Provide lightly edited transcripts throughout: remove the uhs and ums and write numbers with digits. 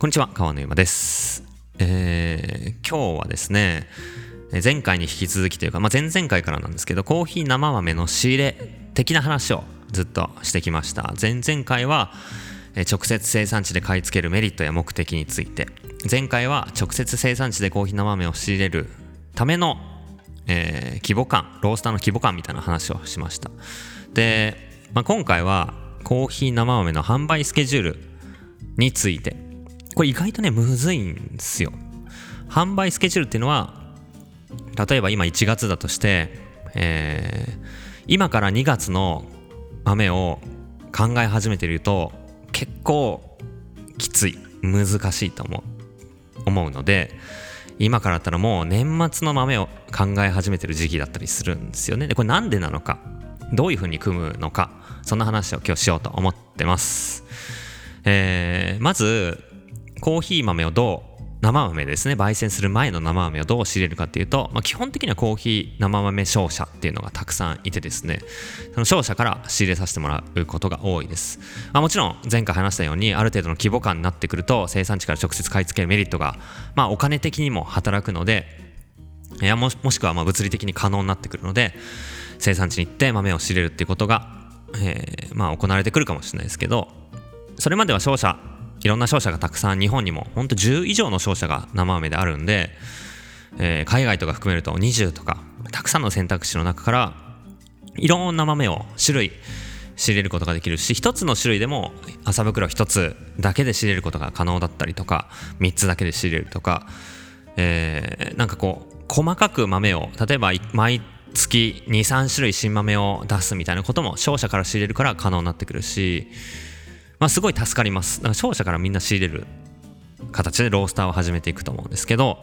こんにちは、川野ゆまです。今日はですね、前回に引き続きというか、前々回からなんですけど、コーヒー生豆の仕入れ的な話をずっとしてきました。前々回は直接生産地で買い付けるメリットや目的について、前回は直接生産地でコーヒー生豆を仕入れるための、規模感、ロースターの規模感みたいな話をしました。で、今回はコーヒー生豆の販売スケジュールについて、これ意外とねむずいんですよ。販売スケジュールっていうのは、例えば今1月だとして、今から2月の豆を考え始めていると結構きつい、難しいと思うので、今からだったらもう年末の豆を考え始めてる時期だったりするんですよね。でこれなんでなのか、どういうふうに組むのか、そんな話を今日しようと思ってます。まずコーヒー豆を生豆ですね、焙煎する前の生豆をどう仕入れるかっていうと、基本的にはコーヒー生豆商社っていうのがたくさんいてですね、その商社から仕入れさせてもらうことが多いです。もちろん前回話したようにある程度の規模感になってくると生産地から直接買い付けるメリットが、お金的にも働くので、もしくは物理的に可能になってくるので、生産地に行って豆を仕入れるっていうことが、行われてくるかもしれないですけど、それまではいろんな商社がたくさん、日本にもほんと10以上の商社が生豆であるんで、海外とか含めると20とかたくさんの選択肢の中からいろんな豆を種類仕入れることができるし、一つの種類でも麻袋一つだけで仕入れることが可能だったりとか、3つだけで仕入れるとか、細かく豆を、例えば毎月 2,3 種類新豆を出すみたいなことも商社から仕入れるから可能になってくるし、すごい助かります。だから商社からみんな仕入れる形でロースターを始めていくと思うんですけど、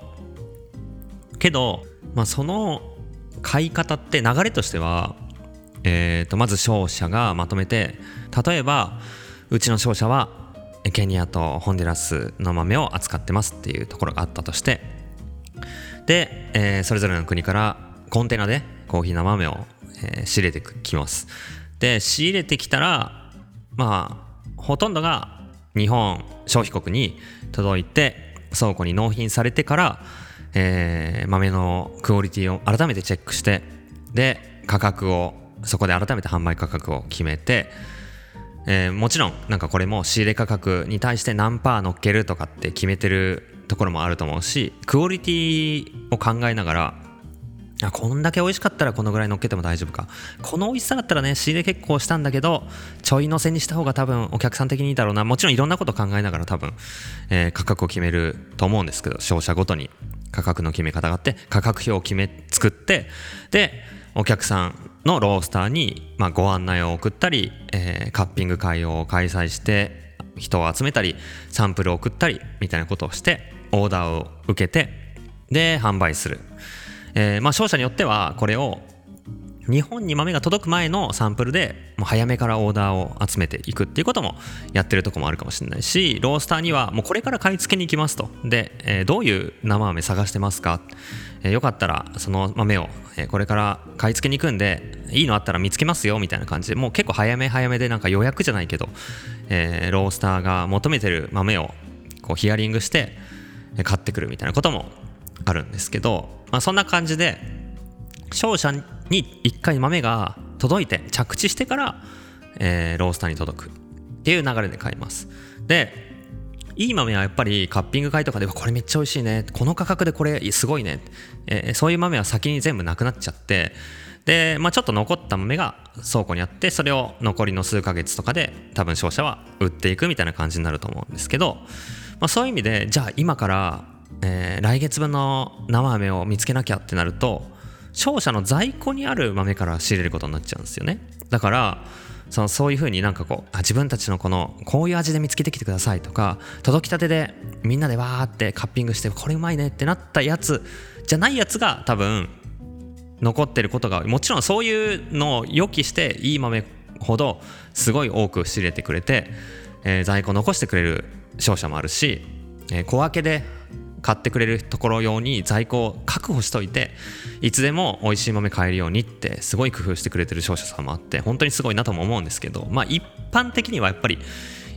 その買い方って流れとしては、まず商社がまとめて、例えばうちの商社はケニアとホンデュラスの豆を扱ってますっていうところがあったとして、で、それぞれの国からコンテナでコーヒー生豆を、仕入れてきます。で仕入れてきたら、ほとんどが日本消費国に届いて倉庫に納品されてから、豆のクオリティを改めてチェックして、で価格をそこで改めて販売価格を決めて、もちろんこれも仕入れ価格に対して何パー乗っけるとかって決めてるところもあると思うし、クオリティを考えながら、こんだけ美味しかったらこのぐらい乗っけても大丈夫か、この美味しさだったらね仕入れ結構したんだけどちょい乗せにした方が多分お客さん的にいいだろうな、もちろんいろんなこと考えながら多分、価格を決めると思うんですけど、商社ごとに価格の決め方があって、価格表を作って、でお客さんのロースターに、ご案内を送ったり、カッピング会を開催して人を集めたりサンプルを送ったりみたいなことをしてオーダーを受けて、で販売する。商社によってはこれを日本に豆が届く前のサンプルでもう早めからオーダーを集めていくっていうこともやってるとこもあるかもしれないし、ロースターにはもうこれから買い付けに行きますと。で、どういう生豆探してますか、よかったらその豆を、これから買い付けに行くんでいいのあったら見つけますよみたいな感じで、もう結構早めで予約じゃないけど、ロースターが求めてる豆をこうヒアリングして買ってくるみたいなこともあるんですけど、そんな感じで商社に一回豆が届いて着地してから、ロースターに届くっていう流れで買います。でいい豆はやっぱりカッピング会とかでこれめっちゃ美味しいね、この価格でこれすごいね、そういう豆は先に全部なくなっちゃって、で、ちょっと残った豆が倉庫にあって、それを残りの数ヶ月とかで多分商社は売っていくみたいな感じになると思うんですけど、そういう意味でじゃあ今から来月分の生豆を見つけなきゃってなると、商社の在庫にある豆から仕入れることになっちゃうんですよね。だからそういう風に自分たちのこういう味で見つけてきてくださいとか、届きたてでみんなでわーってカッピングしてこれうまいねってなったやつじゃないやつが多分残ってることが、もちろんそういうのを予期していい豆ほどすごい多く仕入れてくれて、在庫残してくれる商社もあるし、小分けで買ってくれるところ用に在庫を確保しといて、いつでも美味しい豆買えるようにってすごい工夫してくれてる商社さんもあって、本当にすごいなとも思うんですけど、一般的にはやっぱり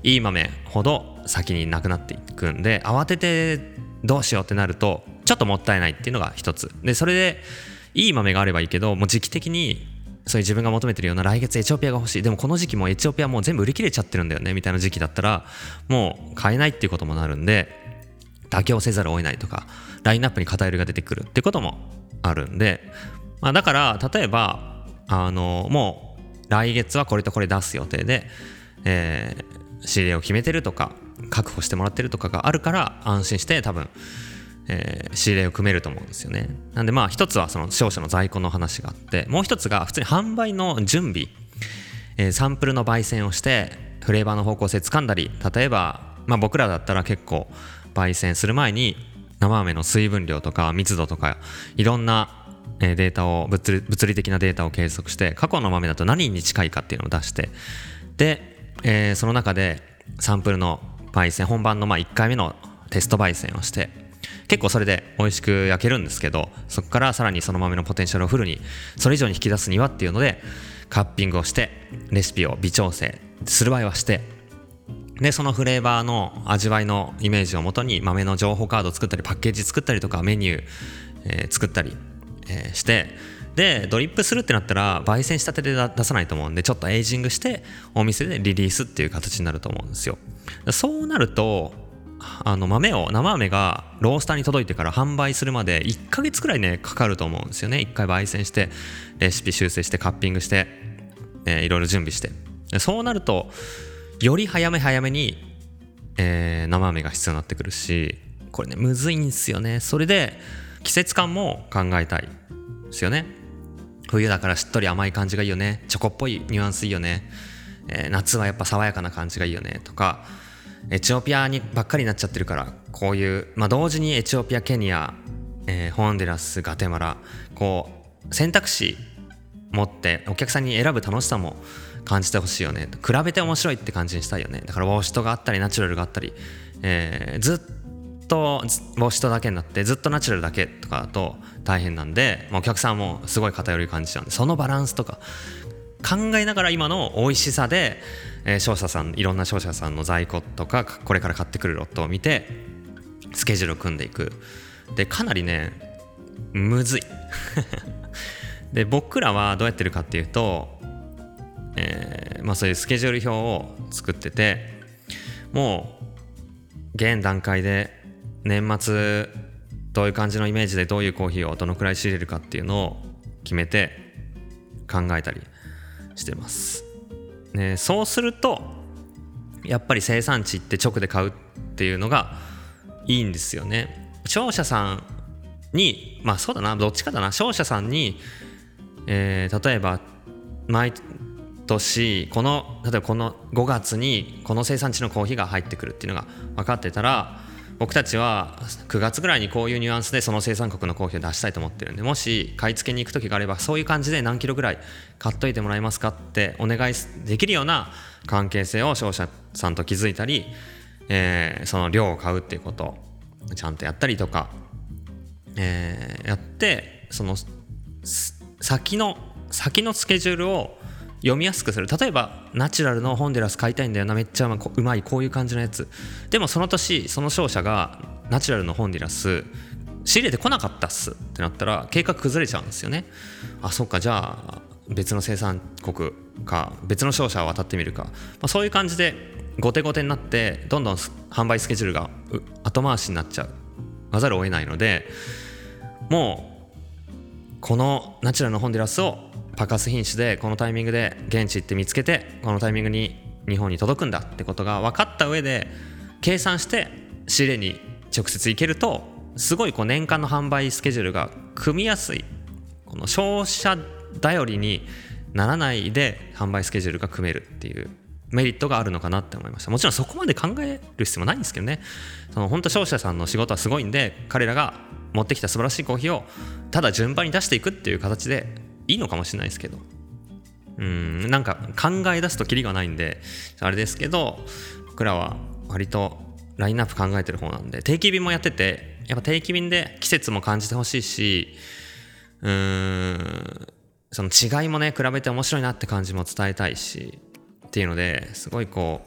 いい豆ほど先になくなっていくんで、慌ててどうしようってなるとちょっともったいないっていうのが一つで、それでいい豆があればいいけど、もう時期的にそういう自分が求めてるような来月エチオピアが欲しい、でもこの時期もエチオピアもう全部売り切れちゃってるんだよねみたいな時期だったらもう買えないっていうこともなるんで、妥協せざるを得ないとか、ラインナップに偏りが出てくるってこともあるんで、だから例えばもう来月はこれとこれ出す予定で、仕入れを決めてるとか確保してもらってるとかがあるから安心して多分、仕入れを組めると思うんですよね。なんで一つはその商社の在庫の話があって、もう一つが普通に販売の準備、サンプルの焙煎をしてフレーバーの方向性掴んだり、例えば、僕らだったら結構焙煎する前に生豆の水分量とか密度とかいろんなデータを物理的なデータを計測して、過去の豆だと何に近いかっていうのを出して、で、その中でサンプルの焙煎、本番の1回目のテスト焙煎をして、結構それで美味しく焼けるんですけど、そこからさらにその豆のポテンシャルをフルにそれ以上に引き出すにはっていうのでカッピングをしてレシピを微調整する場合はして、でそのフレーバーの味わいのイメージをもとに豆の情報カードを作ったりパッケージ作ったりとかメニュー、作ったり、して、でドリップするってなったら焙煎したてで出さないと思うんで、ちょっとエイジングしてお店でリリースっていう形になると思うんですよ。そうなると生豆がロースターに届いてから販売するまで1ヶ月くらいねかかると思うんですよね。1回焙煎してレシピ修正してカッピングして、いろいろ準備して、そうなるとより早めに、生豆が必要になってくるし、これねむずいんですよね。それで季節感も考えたいですよね。冬だからしっとり甘い感じがいいよね、チョコっぽいニュアンスいいよね、夏はやっぱ爽やかな感じがいいよねとか、エチオピアにばっかりになっちゃってるからこういう、同時にエチオピア、ケニア、ホンデュラス、ガテマラ、こう選択肢持ってお客さんに選ぶ楽しさも感じてほしいよね、比べて面白いって感じにしたいよね。だからウォシトがあったりナチュラルがあったり、ずっとウォシトだけになってずっとナチュラルだけとかだと大変なんで、お客さんもすごい偏り感じちゃうんで、そのバランスとか考えながら今の美味しさで、商社さん、いろんな商社さんの在庫とかこれから買ってくるロットを見てスケジュールを組んでいく。でかなりねむずいで僕らはどうやってるかっていうと、そういうスケジュール表を作ってて、もう現段階で年末どういう感じのイメージでどういうコーヒーをどのくらい仕入れるかっていうのを決めて考えたりしてます、ね。そうするとやっぱり生産地行って直で買うっていうのがいいんですよね。商社さんにそうだな、どっちかだな、商社さんに、例えば毎年例えばこの5月にこの生産地のコーヒーが入ってくるっていうのが分かってたら、僕たちは9月ぐらいにこういうニュアンスでその生産国のコーヒーを出したいと思ってるんで、もし買い付けに行く時があればそういう感じで何キロぐらい買っといてもらえますかってお願いできるような関係性を商社さんと築いたり、その量を買うっていうことをちゃんとやったりとか、やってその先のスケジュールを読みやすくする。例えばナチュラルのホンデュラス買いたいんだよな、めっちゃうまいこういう感じのやつでもその年その商社がナチュラルのホンデュラス仕入れてこなかったっすってなったら計画崩れちゃうんですよね。そっか、じゃあ別の生産国か別の商社を渡ってみるか、そういう感じで後手後手になってどんどん販売スケジュールが後回しになっちゃうざるを得ないので、もうこのナチュラルのホンデュラスをパカス品種でこのタイミングで現地行って見つけてこのタイミングに日本に届くんだってことが分かった上で計算して仕入れに直接行けると、すごい年間の販売スケジュールが組みやすい、この消費者頼りにならないで販売スケジュールが組めるっていうメリットがあるのかなって思いました。もちろんそこまで考える必要もないんですけどね。本当消費者さんの仕事はすごいんで、彼らが持ってきた素晴らしいコーヒーをただ順番に出していくっていう形でいいのかもしれないですけど、なんか考え出すとキリがないんであれですけど、僕らは割とラインナップ考えてる方なんで、定期便もやってて、やっぱ定期便で季節も感じてほしいし、その違いもね比べて面白いなって感じも伝えたいしっていうので、すごい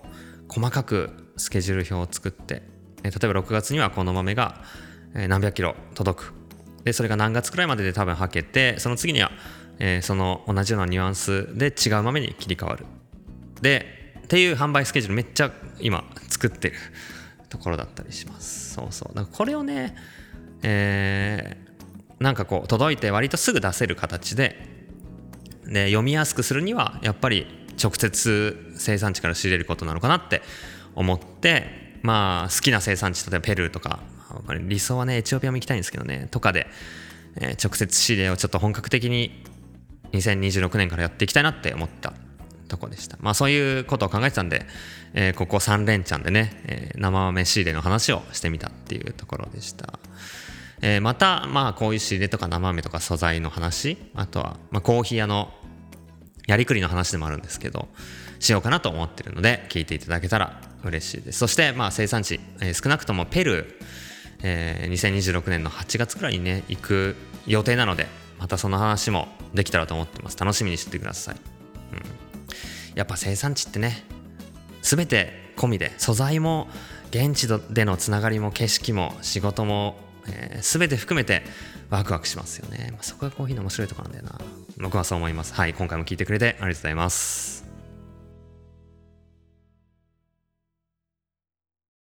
細かくスケジュール表を作って、例えば6月にはこの豆が何百キロ届く。でそれが何月くらいまでで多分はけて、その次には、その同じようなニュアンスで違う豆に切り替わる。でっていう販売スケジュールめっちゃ今作ってるところだったりします。そうそう。だからこれをね、なんかこう届いて割とすぐ出せる形で、読みやすくするにはやっぱり直接生産地から仕入れることなのかなって思って、まあ好きな生産地、例えばペルーとか、理想はねエチオピアも行きたいんですけどねとかで、直接仕入れをちょっと本格的に2026年からやっていきたいなって思ったとこでした。まあそういうことを考えてたんで、ここ3連チャンでね、生豆仕入れの話をしてみたっていうところでした。またまあこういう仕入れとか生豆とか素材の話、あとはまあコーヒー屋のやりくりの話でもあるんですけど、しようかなと思ってるので聞いていただけたら嬉しいです。そしてまあ生産地、少なくともペルー、2026年の8月くらいにね行く予定なので、またその話もできたらと思ってます。楽しみにしててください。やっぱ生産地ってね、全て込みで、素材も現地でのつながりも景色も仕事も、全て含めてワクワクしますよね。そこがコーヒーの面白いところなんだよな。僕はそう思います。はい、今回も聞いてくれてありがとうございます。